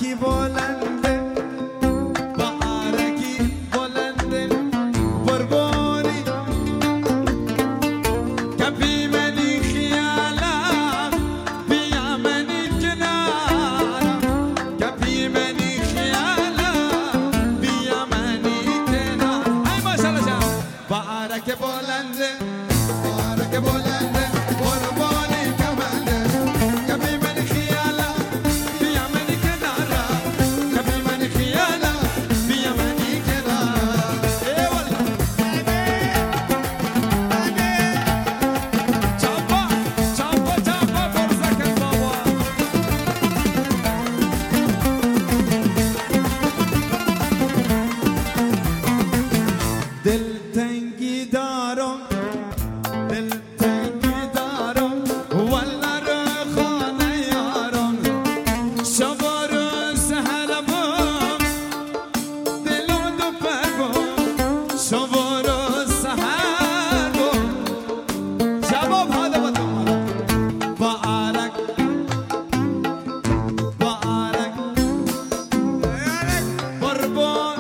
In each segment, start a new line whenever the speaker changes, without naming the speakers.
عرکی بلنده با عرکی بلنده قربانی کبی منی خیالم بیا منی کنارم کبی منی خیالم بیا منی کنارم ای ماشاءالله جان با عرک بلنده با عرک بلنده قربانی کمنده کبی منی خیالم بیا منی کنارم کبی منی خیالم بیا منی کنارم ای والله چاپا چاپا چاپا فرزکن بابا دلتنگی دارم دلتنگی دارم والا رو خانه یارم شب و روز سحرم دل و دو پرم شب و روز سحرم جواب حالا با تو با عرق با عرق قربان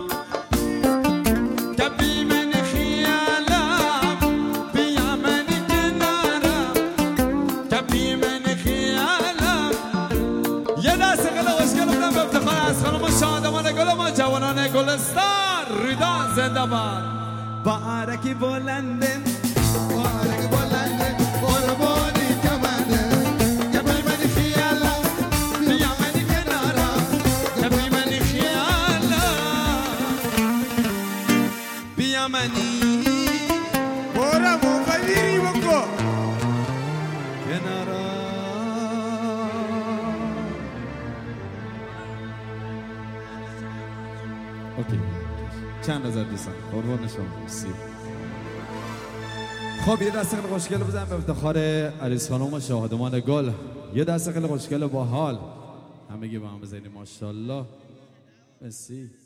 کبی من خیالم بیا من کنارم کبی من خیالم یه دست قل خوشگل بودم به افتخار از خانم شادمان گل ما جوانان گلستان ریدان زنده باد با عرکی بلنده با عرکی بلنده قربانی کمنده کبی من خیالم بیا من کنارم کبی من خیالم بیا منی
برو موقعی بکن
کنارم اوکی چند نظر دوستان قربان شما مرسی خب یه دست خیلی خوشگل بزن به افتخار عریس خانم شاهدمان گل یه دست خیلی خوشگل با حال همگی با هم بزنیم ماشاءالله مرسی